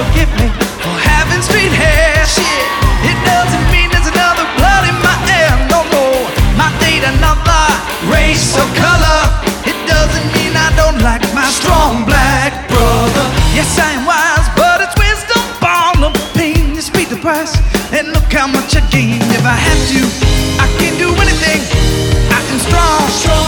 forgive me for having straight hair. Shit, it doesn't mean there's another blood in my air. No, no, my date another race or color. It doesn't mean I don't like my strong black brother. Yes, I am wise, but it's wisdom born of pain. You speak the price, and look how much I gain. If I had to